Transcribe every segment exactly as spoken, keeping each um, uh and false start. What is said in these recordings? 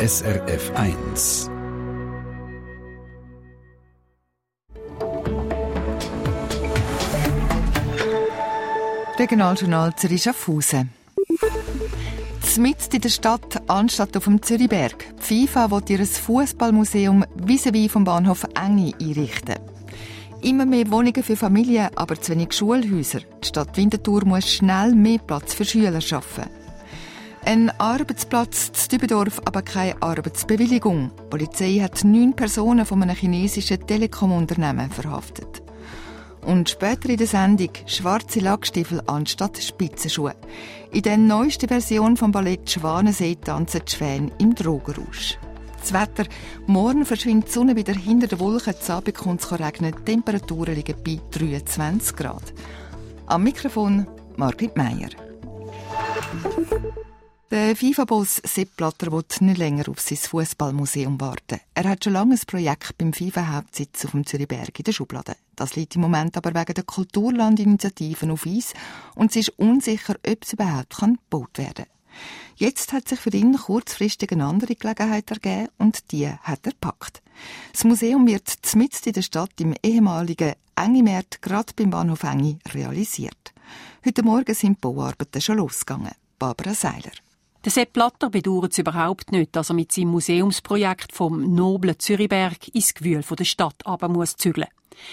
S R F eins. Regionaljournal Zürich Schaffhausen. Mitten in der Stadt, anstatt auf dem Zürichberg. Die FIFA will ihr Fußballmuseum vis-à-vis vom Bahnhof Engi einrichten. Immer mehr Wohnungen für Familien, aber zu wenig Schulhäuser. Die Stadt Winterthur muss schnell mehr Platz für Schüler schaffen. Ein Arbeitsplatz zu Dübendorf, aber keine Arbeitsbewilligung. Die Polizei hat neun Personen von einem chinesischen Telekom-Unternehmen verhaftet. Und später in der Sendung schwarze Lackstiefel anstatt Spitzenschuhe. In der neuesten Version vom Ballett Schwanensee tanzen die Schwäne im Drogenrausch. Das Wetter: Morgen verschwindet die Sonne wieder hinter den Wolken, zu Abend kommt es regnen, die Temperaturen liegen bei dreiundzwanzig Grad. Am Mikrofon Margrit Meier. Der FIFA-Boss Sepp Blatter will nicht länger auf sein Fußballmuseum warten. Er hat schon lange ein Projekt beim FIFA-Hauptsitz auf dem Zürichberg in der Schublade. Das liegt im Moment aber wegen der Kulturlandinitiativen auf Eis und es ist unsicher, ob es überhaupt gebaut werden kann. Jetzt hat sich für ihn kurzfristig eine andere Gelegenheit ergeben und die hat er gepackt. Das Museum wird mitten in der Stadt im ehemaligen Engi-Markt, gerade beim Bahnhof Engi, realisiert. Heute Morgen sind die Bauarbeiten schon losgegangen. Barbara Seiler. Der Sepp Blatter bedauert es überhaupt nicht, dass er mit seinem Museumsprojekt vom noblen Zürichberg ins Gewühl der Stadt runter muss zügeln.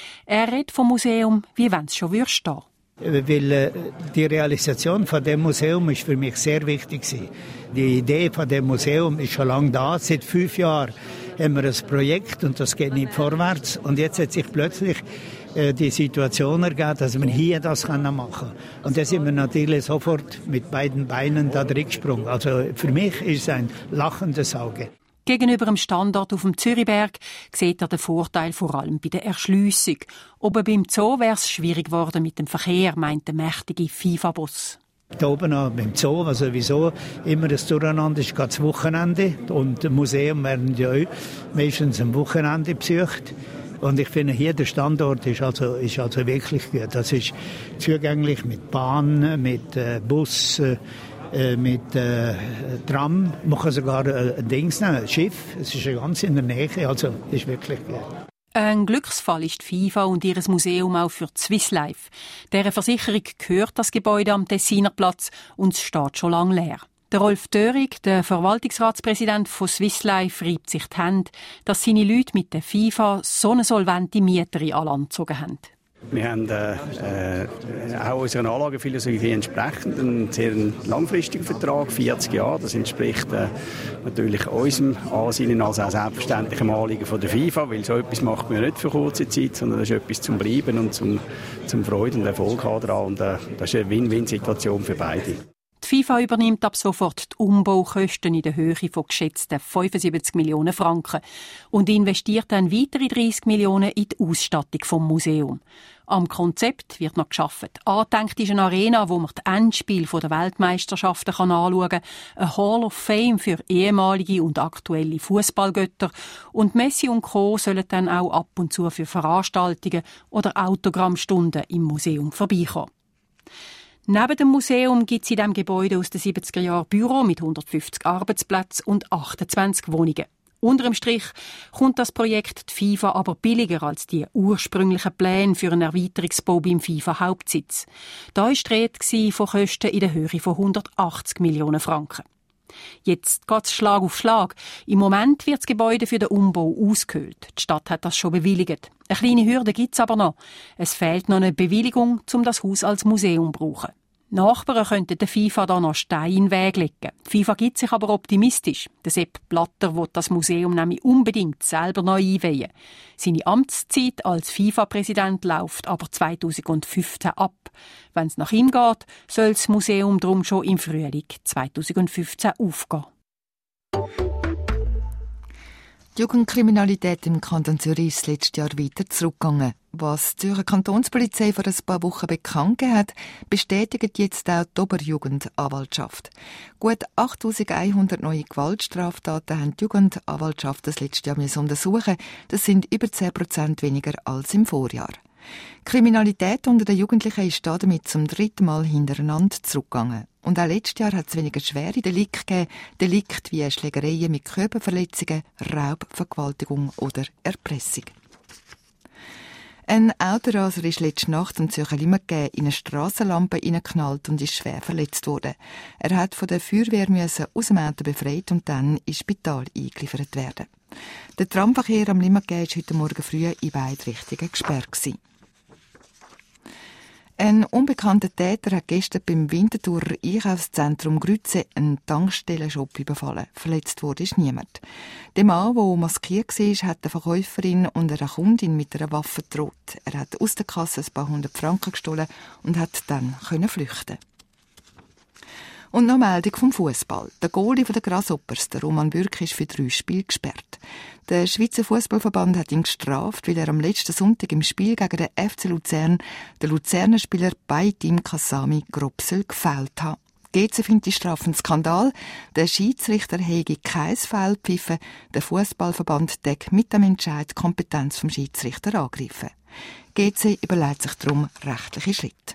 Er redet vom Museum, wie wenn es schon stehen würde. Weil äh, die Realisation von dem Museum ist für mich sehr wichtig gewesen. Die Idee von dem Museum ist schon lange da. Seit fünf Jahren haben wir ein Projekt und das geht nicht vorwärts. Und jetzt hat sich plötzlich äh, die Situation ergeben, dass wir hier das machen können. Und da sind wir natürlich sofort mit beiden Beinen da drin gesprungen. Also für mich ist es ein lachendes Auge. Gegenüber dem Standort auf dem Zürichberg sieht er den Vorteil vor allem bei der Erschliessung. Aber beim Zoo wäre es schwierig geworden mit dem Verkehr, meint der mächtige FIFA-Boss. Da oben auch beim Zoo, was sowieso immer das Durcheinander ist, geht das Wochenende. Und das Museum werden ja auch meistens am Wochenende besucht. Und ich finde, hier der Standort ist also, ist also wirklich gut. Das ist zugänglich mit Bahn, mit äh, Bus, äh, mit äh, Tram. Man kann sogar äh, ein Dings nehmen, ein Schiff. Es ist ja ganz in der Nähe, also ist wirklich gut. Ein Glücksfall ist die FIFA und ihr Museum auch für die Swiss Life. Deren Versicherung gehört das Gebäude am Tessiner Platz und es steht schon lange leer. Der Rolf Dörig, der Verwaltungsratspräsident von Swiss Life, reibt sich die Hände, dass seine Leute mit der FIFA so eine solvente Mieterin an Land gezogen haben. Wir haben äh, äh, auch unserer Anlagephilosophie entsprechend einen sehr langfristigen Vertrag, vierzig Jahre. Das entspricht äh, natürlich unserem Ansinnen als auch selbstverständlichem Anliegen von der FIFA, weil so etwas macht man ja nicht für kurze Zeit, sondern das ist etwas zum Bleiben und zum, zum Freude und Erfolg daran. Und äh, das ist eine Win-Win-Situation für beide. Die FIFA übernimmt ab sofort die Umbaukosten in der Höhe von geschätzten fünfundsiebzig Millionen Franken und investiert dann weitere dreissig Millionen in die Ausstattung vom Museum. Am Konzept wird noch gearbeitet. Angedenkt ist eine Arena, wo man die Endspiele der Weltmeisterschaften anschauen kann, eine Hall of Fame für ehemalige und aktuelle Fußballgötter und Messi und Co. sollen dann auch ab und zu für Veranstaltungen oder Autogrammstunden im Museum vorbeikommen. Neben dem Museum gibt es in diesem Gebäude aus den siebziger Jahren Büro mit hundertfünfzig Arbeitsplätzen und achtundzwanzig Wohnungen. Unter dem Strich kommt das Projekt die FIFA aber billiger als die ursprünglichen Pläne für einen Erweiterungsbau beim FIFA-Hauptsitz. Da war die Rede von Kosten in der Höhe von hundertachtzig Millionen Franken. Jetzt geht es Schlag auf Schlag. Im Moment wird das Gebäude für den Umbau ausgehöhlt. Die Stadt hat das schon bewilligt. Eine kleine Hürde gibt es aber noch. Es fehlt noch eine Bewilligung, um das Haus als Museum zu brauchen. Nachbarn könnten der FIFA da noch Steine in den Weg legen. Die FIFA gibt sich aber optimistisch. Der Sepp Blatter will das Museum nämlich unbedingt selber neu einweihen. Seine Amtszeit als FIFA-Präsident läuft aber zweitausendfünfzehn ab. Wenn es nach ihm geht, soll das Museum darum schon im Frühling zweitausendfünfzehn aufgehen. Die Jugendkriminalität im Kanton Zürich ist letztes Jahr weiter zurückgegangen. Was die Zürcher Kantonspolizei vor ein paar Wochen bekannt gegeben hat, bestätigt jetzt auch die Oberjugendanwaltschaft. Gut achttausendeinhundert neue Gewaltstraftaten haben die Jugendanwaltschaft das letzte Jahr untersuchen. Das sind über zehn Prozent weniger als im Vorjahr. Die Kriminalität unter den Jugendlichen ist damit zum dritten Mal hintereinander zurückgegangen. Und auch letztes Jahr hat es weniger schwere Delikte gegeben, Delikte wie Schlägereien mit Körperverletzungen, Raub, Vergewaltigung oder Erpressung. Ein Autoraser ist letzte Nacht am Zürcher Limmatgau in eine Strassenlampe hineingeknallt und ist schwer verletzt worden. Er hat von der Feuerwehr müssen aus dem Auto befreit und dann ins Spital eingeliefert werden. Der Tramverkehr am Limmatgau war heute Morgen früh in beide Richtungen gesperrt gewesen. Ein unbekannter Täter hat gestern beim Winterthurer Einkaufszentrum Grütze einen Tankstellenshop überfallen. Verletzt wurde ist niemand. Der Mann, der maskiert war, hat eine Verkäuferin und eine Kundin mit einer Waffe gedroht. Er hat aus der Kasse ein paar hundert Franken gestohlen und hat dann flüchten. Und noch Meldung vom Fußball. Der Goalie der Grasshoppers, der Roman Bürki, ist für drei Spiele gesperrt. Der Schweizer Fußballverband hat ihn gestraft, weil er am letzten Sonntag im Spiel gegen den F C Luzern den Luzerner Spieler Baitim Kassami Grobsel gefällt hat. G C findet die Strafe einen Skandal. Der Schiedsrichter hege kein Foul gepfiffen. Der Fußballverband deckt mit dem Entscheid die Kompetenz vom Schiedsrichter angreifen. G C überlegt sich darum rechtliche Schritte.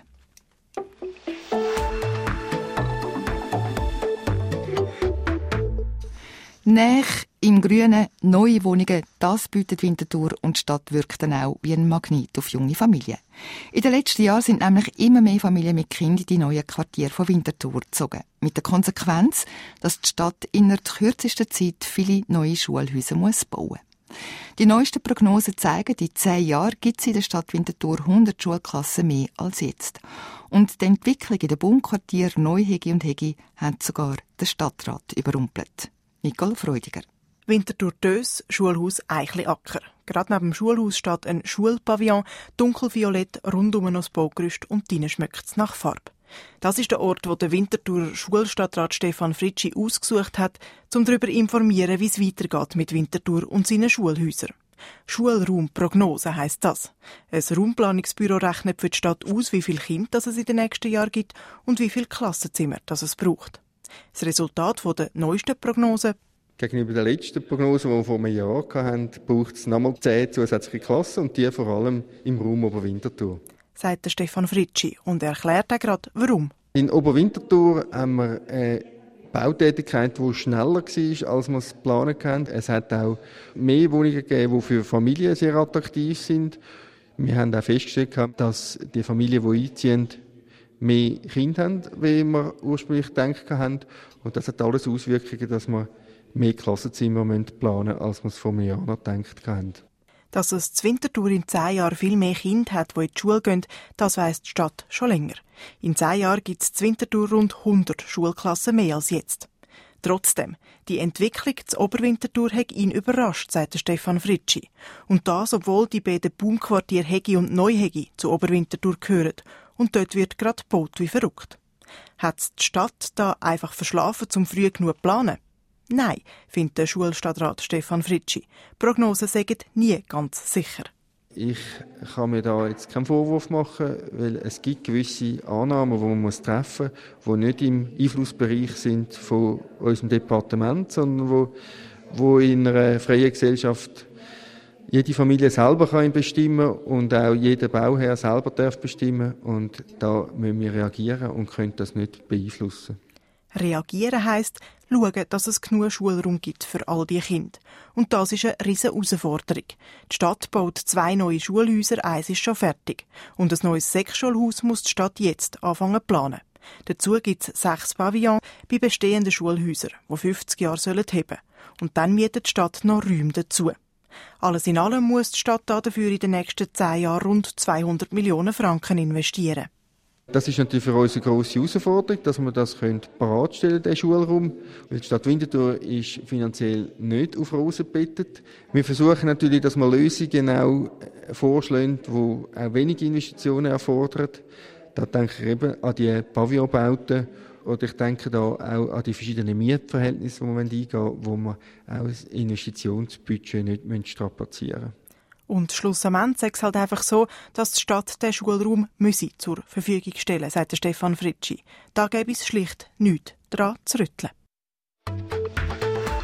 Nach im Grünen neue Wohnungen, das bietet Winterthur und die Stadt wirkt dann auch wie ein Magnet auf junge Familien. In den letzten Jahren sind nämlich immer mehr Familien mit Kindern in die neuen Quartiere von Winterthur gezogen. Mit der Konsequenz, dass die Stadt innerhalb der kürzesten Zeit viele neue Schulhäuser muss bauen muss. Die neuesten Prognosen zeigen, in zehn Jahren gibt es in der Stadt Winterthur hundert Schulklassen mehr als jetzt. Und die Entwicklung in den Bundquartieren Neuhegi und Hegi hat sogar der Stadtrat überrumpelt. Nicole Freudiger. Winterthur-Dös, Schulhaus Eichli-Acker. Gerade neben dem Schulhaus steht ein Schulpavillon, dunkelviolett, rund um ein Baugerüst und drinnen schmeckt es nach Farbe. Das ist der Ort, wo der Winterthur Schulstadtrat Stefan Fritschi ausgesucht hat, um darüber zu informieren, wie es weitergeht mit Winterthur und seinen Schulhäusern. Schulraumprognose heisst das. Ein Raumplanungsbüro rechnet für die Stadt aus, wie viele Kinder es in den nächsten Jahren gibt und wie viele Klassenzimmer das es braucht. Das Resultat der neuesten Prognose: Gegenüber der letzten Prognose, die wir vor einem Jahr hatten, braucht es nochmal zehn zusätzliche Klassen und die vor allem im Raum Oberwinterthur. Sagt Stefan Fritschi und er erklärt auch gerade, warum. In Oberwinterthur haben wir eine Bautätigkeit, die schneller war, als wir es geplant haben. Es hat auch mehr Wohnungen gegeben, die für Familien sehr attraktiv sind. Wir haben auch festgestellt, dass die Familien, die einziehen, mehr Kinder haben, wie wir ursprünglich gedacht haben. Und das hat alles Auswirkungen, dass wir mehr Klassenzimmer planen müssen, als wir es vor einem Jahr noch gedacht haben. Dass es zu Winterthur in zehn Jahren viel mehr Kinder hat, die in die Schule gehen, das weiss die Stadt schon länger. In zehn Jahren gibt es zu Winterthur rund hundert Schulklassen mehr als jetzt. Trotzdem, die Entwicklung zu Oberwinterthur hat ihn überrascht, sagt Stefan Fritschi. Und das, obwohl die beiden Baumquartiere Hegi und Neuhegi zu Oberwinterthur gehören. Und dort wird gerade gebaut wie verrückt. Hat die Stadt da einfach verschlafen, um früh genug zu planen? Nein, findet der Schulstadtrat Stefan Fritschi. Prognosen sagen nie ganz sicher. Ich kann mir da jetzt keinen Vorwurf machen, weil es gibt gewisse Annahmen, die man treffen muss, die nicht im Einflussbereich sind von unserem Departement, sondern wo, wo in einer freien Gesellschaft jede Familie selber kann bestimmen und auch jeder Bauherr selber darf bestimmen. Und da müssen wir reagieren und können das nicht beeinflussen. Reagieren heisst, schauen, dass es genug Schulraum gibt für all die Kinder. Und das ist eine riesige Herausforderung. Die Stadt baut zwei neue Schulhäuser, eins ist schon fertig. Und ein neues Sechsschulhaus muss die Stadt jetzt anfangen zu planen. Dazu gibt es sechs Pavillons bei bestehenden Schulhäusern, die fünfzig Jahre heben sollen. Und dann mietet die Stadt noch Räume dazu. Alles in allem muss die Stadt dafür in den nächsten zehn Jahren rund zweihundert Millionen Franken investieren. Das ist natürlich für uns eine grosse Herausforderung, dass wir das bereitstellen können, den Schulraum. Weil die Stadt Winterthur ist finanziell nicht auf Rosen gebettet. Wir versuchen natürlich, dass wir Lösungen auch vorschlagen, die auch wenige Investitionen erfordern. Da denke ich eben an die Pavillonbauten oder ich denke da auch an die verschiedenen Mietverhältnisse, die wir eingehen wollen, wo wir auch das Investitionsbudget nicht strapazieren müssen. Und schlussendlich sagt es halt einfach so, dass die Stadt den Schulraum müsse zur Verfügung stellen, sagt Stefan Fritschi. Da gäbe es schlicht nichts daran zu rütteln.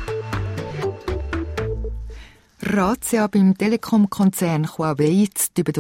Razzia beim Telekom-Konzern Huawei in Dübendorf.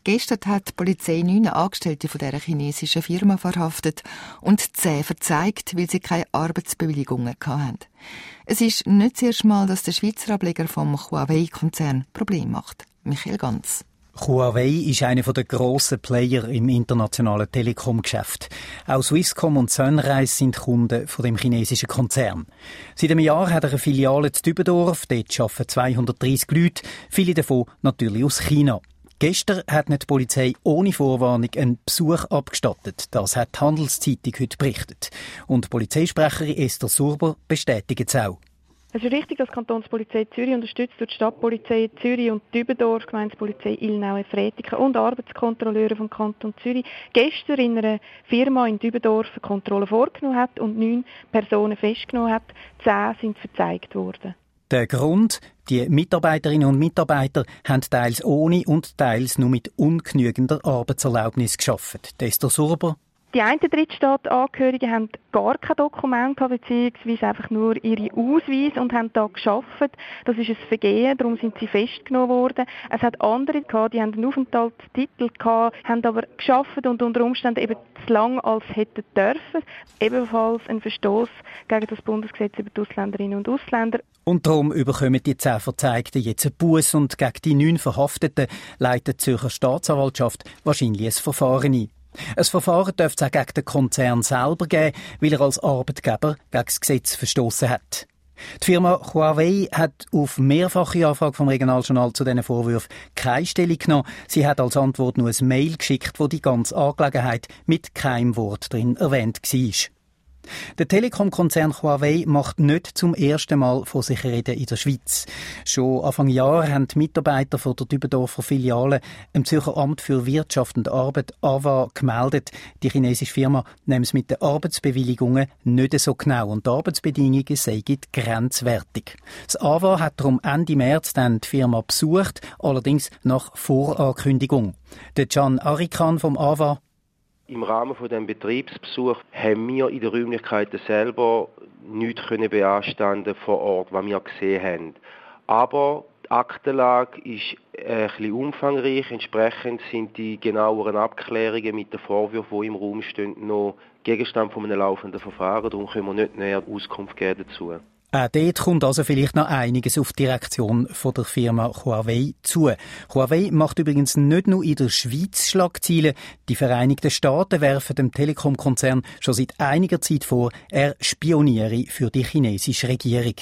Gestern hat die Polizei neun Angestellte von dieser chinesischen Firma verhaftet und zehn verzeigt, weil sie keine Arbeitsbewilligungen hatten. Es ist nicht das erste Mal, dass der Schweizer Ableger vom Huawei-Konzern Probleme macht. Michael Ganz. Huawei ist einer der grossen Player im internationalen Telekom-Geschäft. Auch Swisscom und Sunrise sind Kunden von dem chinesischen Konzern. Seit einem Jahr hat er eine Filiale in Dübendorf. Dort arbeiten zweihundertdreissig Leute, viele davon natürlich aus China. Gestern hat die Polizei ohne Vorwarnung einen Besuch abgestattet. Das hat die Handelszeitung heute berichtet. Und Polizeisprecherin Esther Surber bestätigt es auch. Es ist richtig, dass die Kantonspolizei Zürich unterstützt durch die Stadtpolizei Zürich und Dübendorf, Gemeindepolizei Ilnau-Efretiken und Arbeitskontrolleure vom Kanton Zürich gestern in einer Firma in Dübendorf eine Kontrolle vorgenommen hat und neun Personen festgenommen hat. Zehn sind verzeigt worden. Der Grund: Die Mitarbeiterinnen und Mitarbeiter haben teils ohne und teils nur mit ungenügender Arbeitserlaubnis gearbeitet. Esther Surber. Die einen Drittstaatsangehörigen haben gar kein Dokument gehabt, beziehungsweise einfach nur ihre Ausweise und haben da gearbeitet. Das ist ein Vergehen, darum sind sie festgenommen worden. Es hat andere gehabt, die haben einen Aufenthaltstitel gehabt, haben aber gearbeitet und unter Umständen eben zu lang als hätten dürfen. Ebenfalls ein Verstoß gegen das Bundesgesetz über die Ausländerinnen und Ausländer. Und darum bekommen die zehn Verzeigten jetzt einen Buss und gegen die neun Verhafteten leitet die Zürcher Staatsanwaltschaft wahrscheinlich ein Verfahren ein. Ein Verfahren dürfte es auch gegen den Konzern selber geben, weil er als Arbeitgeber gegen das Gesetz verstoßen hat. Die Firma Huawei hat auf mehrfache Anfrage vom Regionaljournal zu diesen Vorwürfen keine Stellung genommen. Sie hat als Antwort nur ein Mail geschickt, wo die ganze Angelegenheit mit keinem Wort drin erwähnt war. Der Telekom-Konzern Huawei macht nicht zum ersten Mal von sich reden in der Schweiz. Schon Anfang Jahr haben die Mitarbeiter von der Dübendorfer Filiale im Zürcher Amt für Wirtschaft und Arbeit A W A gemeldet, die chinesische Firma nehme es mit den Arbeitsbewilligungen nicht so genau und die Arbeitsbedingungen seien grenzwertig. Das A W A hat darum Ende März dann die Firma besucht, allerdings nach Vorankündigung. Der Can Arikan vom A W A: Im Rahmen von dem Betriebsbesuch haben wir in den Räumlichkeiten selber nichts können beanstanden vor Ort, was wir gesehen haben. Aber die Aktenlage ist ein bisschen umfangreich. Entsprechend sind die genaueren Abklärungen mit den Vorwürfen, die im Raum stehen, noch Gegenstand von einem laufenden Verfahren. Darum können wir nicht näher Auskunft geben dazu. Auch dort kommt also vielleicht noch einiges auf die Direktion von der Firma Huawei zu. Huawei macht übrigens nicht nur in der Schweiz Schlagzeilen. Die Vereinigten Staaten werfen dem Telekom-Konzern schon seit einiger Zeit vor, er spioniere für die chinesische Regierung.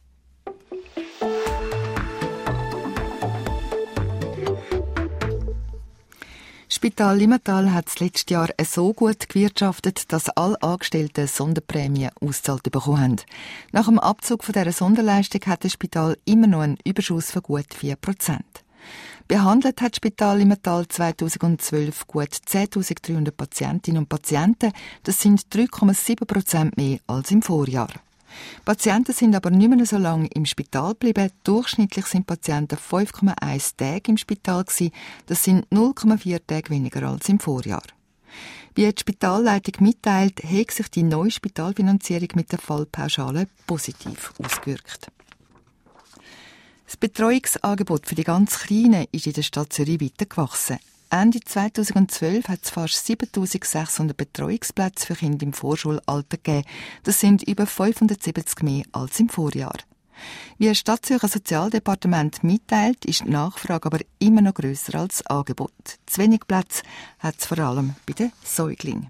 Spital Limmatal hat das letzte Jahr so gut gewirtschaftet, dass alle Angestellten Sonderprämien ausgezahlt bekommen haben. Nach dem Abzug von dieser Sonderleistung hat das Spital immer noch einen Überschuss von gut vier Prozent. Behandelt hat das Spital Limmatal zweitausendzwölf gut zehntausenddreihundert Patientinnen und Patienten. Das sind drei Komma sieben Prozent mehr als im Vorjahr. Patienten sind aber nicht mehr so lange im Spital geblieben. Durchschnittlich sind Patienten fünf Komma eins Tage im Spital gewesen. Das sind null Komma vier Tage weniger als im Vorjahr. Wie die Spitalleitung mitteilt, hat sich die neue Spitalfinanzierung mit der Fallpauschale positiv ausgewirkt. Das Betreuungsangebot für die ganz Kleinen ist in der Stadt Zürich weiter gewachsen. Ende zweitausendzwölf hat es fast siebentausendsechshundert Betreuungsplätze für Kinder im Vorschulalter gegeben. Das sind über fünfhundertsiebzig mehr als im Vorjahr. Wie das Stadtzürcher Sozialdepartement mitteilt, ist die Nachfrage aber immer noch grösser als das Angebot. Zu wenig Plätze hat es vor allem bei den Säuglingen.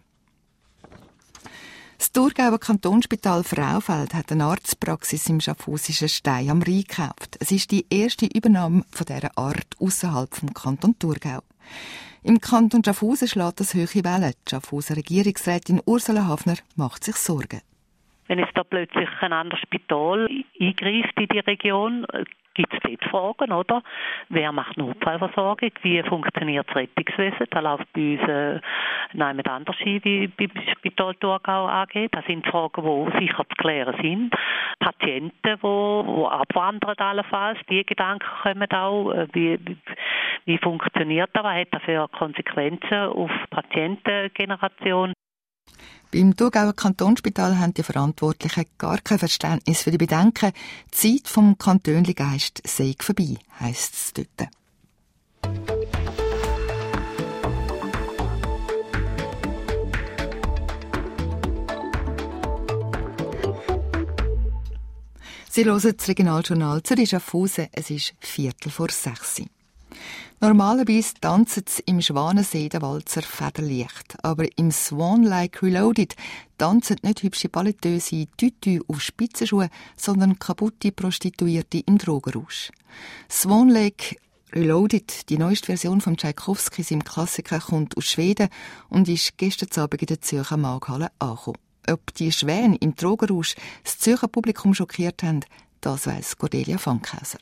Das Thurgauer Kantonsspital Fraufeld hat eine Arztpraxis im schaffhausischen Stein am Rhein gekauft. Es ist die erste Übernahme von dieser Art ausserhalb vom Kanton Thurgau. Im Kanton Schaffhausen schlägt das hohe Wellen. Die Schaffhauser Regierungsrätin Ursula Hafner macht sich Sorgen. Wenn jetzt da plötzlich ein anderes Spital eingreift in die Region, gibt es dort Fragen, oder? Wer macht Notfallversorgung? Wie funktioniert das Rettungswesen? Da läuft bei uns äh, niemand anders ein, wie beim Spital Thurgau A G. Das sind Fragen, die sicher zu klären sind. Patienten, die, die abwandern allenfalls, die Gedanken kommen auch. Wie, wie, wie funktioniert das? Was hat das für Konsequenzen auf die Patientengeneration? Beim Thurgauer Kantonsspital haben die Verantwortlichen gar kein Verständnis für die Bedenken. Die Zeit vom Kantönli-Geist sei vorbei, heisst es dort. Sie hören das Regionaljournal Zürich Schaffhausen. Es ist Viertel vor sechs. Normalerweise tanzen sie im Schwanensee den Walzer federleicht. Aber im Swan Lake Reloaded tanzen nicht hübsche Balletteuse Tütü auf Spitzenschuhe, sondern kaputte Prostituierte im Drogenrausch. Swan Lake Reloaded, die neueste Version von Tschaikowskis im Klassiker, kommt aus Schweden und ist gestern Abend in der Zürcher Markthalle angekommen. Ob die Schwäne im Drogenrausch das Zürcher Publikum schockiert haben, das weiss Cordelia Fankhauser.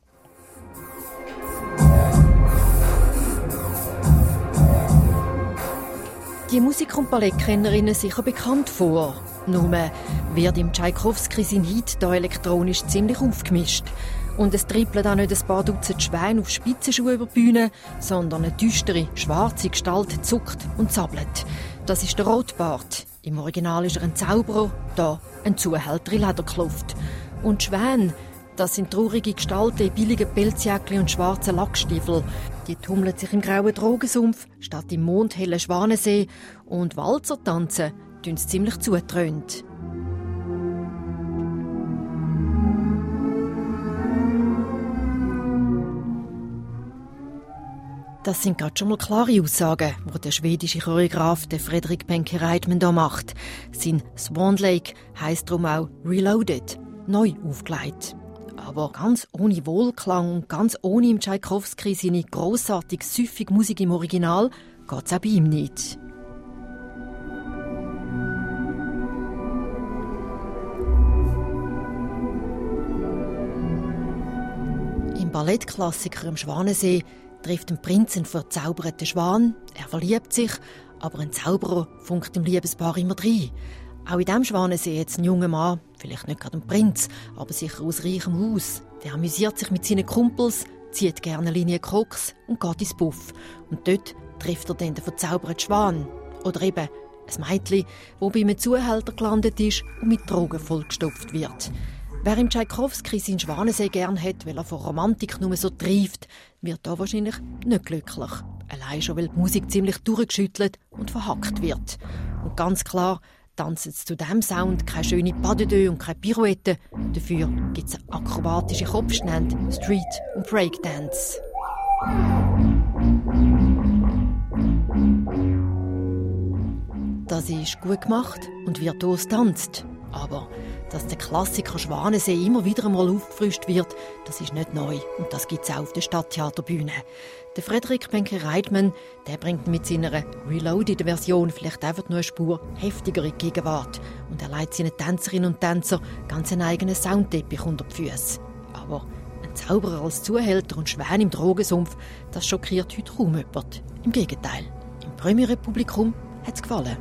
Die Musik- und Ballettkennerinnen sicher bekannt vor. Nur wird im Tschaikowski sein Hit hier elektronisch ziemlich aufgemischt. Und es trippeln auch nicht ein paar Dutzend Schweine auf Spitzenschuhe über die Bühne, sondern eine düstere, schwarze Gestalt zuckt und zappelt. Das ist der Rotbart. Im Original ist er ein Zauberer, da ein Zuhälter in Lederkluft. Und die Schwäne, das sind traurige Gestalten in billigen Pelzjäckchen und schwarzen Lackstiefeln. Die tummeln sich im grauen Drogensumpf statt im mondhellen Schwanensee. Und Walzer tanzen tun sie ziemlich zutrönt. Das sind gerade schon mal klare Aussagen, die der schwedische Choreograf Fredrik Penke-Reitman hier macht. Sein Swan Lake heisst darum auch Reloaded, neu aufgelegt. Aber ganz ohne Wohlklang und ganz ohne im Tschaikowski seine grossartige, süffige Musik im Original geht es auch bei ihm nicht. Im Ballettklassiker am Schwanensee trifft ein Prinz einen verzauberten Schwan. Er verliebt sich, aber ein Zauberer funkt dem Liebespaar immer rein. Auch in diesem Schwanensee jetzt ein junger Mann, vielleicht nicht gerade ein Prinz, aber sicher aus reichem Haus. Der amüsiert sich mit seinen Kumpels, zieht gerne eine Linie Koks und geht ins Buff. Und dort trifft er dann den verzauberten Schwan. Oder eben ein Mädchen, das bei einem Zuhälter gelandet ist und mit Drogen vollgestopft wird. Wer im Tschaikowski seinen Schwanensee gern hat, weil er von Romantik nur so trieft, wird da wahrscheinlich nicht glücklich. Allein schon, weil die Musik ziemlich durchgeschüttelt und verhackt wird. Und ganz klar tanzen zu diesem Sound keine schöne Pas de deux und keine Pirouette. Dafür gibt es akrobatische Kopfstände, Street- und Breakdance. Das ist gut gemacht und virtuos tanzt. Aber dass der Klassiker Schwanensee immer wieder einmal aufgefrischt wird, das ist nicht neu. Und das gibt es auch auf der Stadttheaterbühne. Der Fredrik Penke-Reitman, der bringt mit seiner Reloaded-Version vielleicht einfach nur eine Spur heftiger in die Gegenwart. Und er leitet seinen Tänzerinnen und Tänzer ganz einen eigenen Soundteppich unter die Füße. Aber ein Zauberer als Zuhälter und Schwän im Drogensumpf, das schockiert heute kaum jemand. Im Gegenteil. Im Premiere-Publikum hat es gefallen.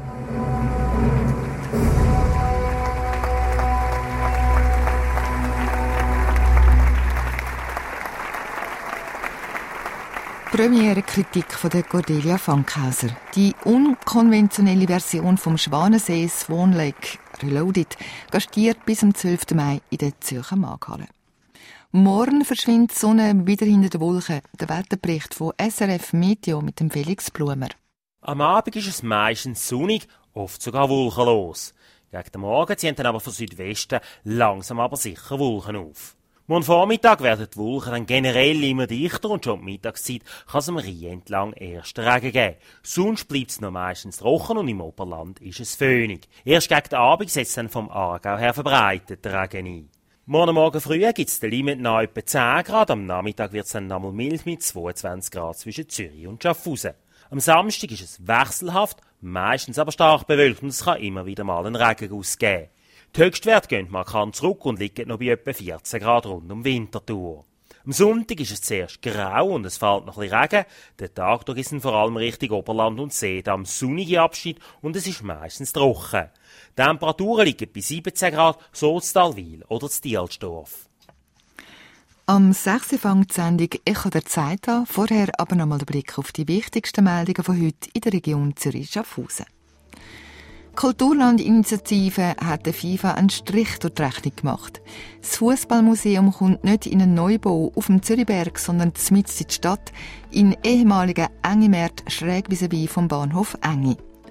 Premiere-Kritik von der Cordelia Fankhauser. Die unkonventionelle Version vom Schwanensee Swan Lake Reloaded gastiert bis zum zwölften Mai in der Zürcher Markthalle. Morgen verschwindet die Sonne wieder hinter den Wolken. Der Wetterbericht von S R F Meteo mit dem Felix Blumer. Am Abend ist es meistens sonnig, oft sogar wolkenlos. Gegen den Morgen ziehen dann aber von Südwesten langsam aber sicher Wolken auf. Morgen Vormittag werden die Wolken dann generell immer dichter und schon um die Mittagszeit kann es am Rhein entlang ersten Regen geben. Sonst bleibt es noch meistens trocken und im Oberland ist es föhnig. Erst gegen den Abend setzt dann vom Aargau her verbreitet der Regen ein. Morgen Morgen früh gibt es den Limit nach etwa zehn Grad, am Nachmittag wird es dann nochmal mild mit zweiundzwanzig Grad zwischen Zürich und Schaffhausen. Am Samstag ist es wechselhaft, meistens aber stark bewölkt und es kann immer wieder mal einen Regenguss geben. Die Höchstwerte gehen markant zurück und liegen noch bei etwa vierzehn Grad rund um Winterthur. Am Sonntag ist es zuerst grau und es fällt noch ein bisschen Regen. Der Tag durch ist vor allem Richtung Oberland und Seedam sonnige Abschnitt und es ist meistens trocken. Die Temperaturen liegen bei siebzehn Grad, so in Talwil oder in Dielsdorf. Am sechs Uhr fängt die Sendung «Echo der Zeit» an. Vorher aber noch mal der Blick auf die wichtigsten Meldungen von heute in der Region Zürich-Schaffhausen. Die Kulturland-Initiative hat der FIFA einen Strich durch die Rechnung gemacht. Das Fußballmuseum kommt nicht in einen Neubau auf dem Zürichberg, sondern mitten in die Stadt, in ehemaligen Engimärt schräg vis-à-vis vom Bahnhof Engi.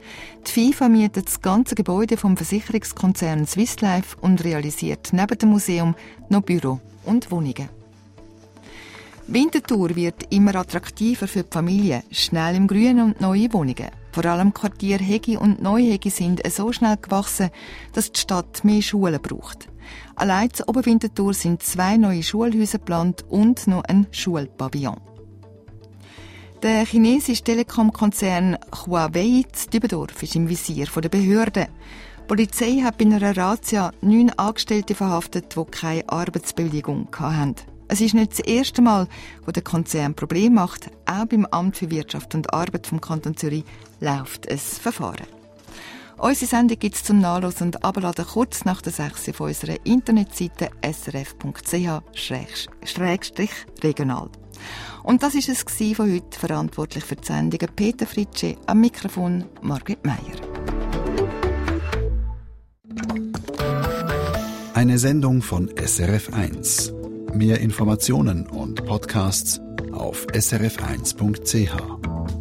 Die FIFA mietet das ganze Gebäude vom Versicherungskonzern Swiss Life und realisiert neben dem Museum noch Büro und Wohnungen. Winterthur wird immer attraktiver für die Familie, schnell im Grünen und neue Wohnungen. Vor allem Quartier Hegi und Neuhegi sind so schnell gewachsen, dass die Stadt mehr Schulen braucht. Allein zu Oberwinterthur sind zwei neue Schulhäuser geplant und noch ein Schulpavillon. Der chinesische Telekom-Konzern Huawei in Dübendorf ist im Visier der Behörden. Die Polizei hat bei einer Razzia neun Angestellte verhaftet, die keine Arbeitsbewilligung hatten. Es ist nicht das erste Mal, wo der Konzern Probleme macht. Auch beim Amt für Wirtschaft und Arbeit vom Kanton Zürich läuft ein Verfahren. Unsere Sendung gibt es zum Nachlesen und Abladen kurz nach der sechs auf unserer Internetseite s r f punkt c h slash regional. Und das war es von heute. Verantwortlich für die Sendung Peter Fritsche, am Mikrofon Margret Meier. Eine Sendung von S R F eins. Mehr Informationen und Podcasts auf s r f eins punkt c h.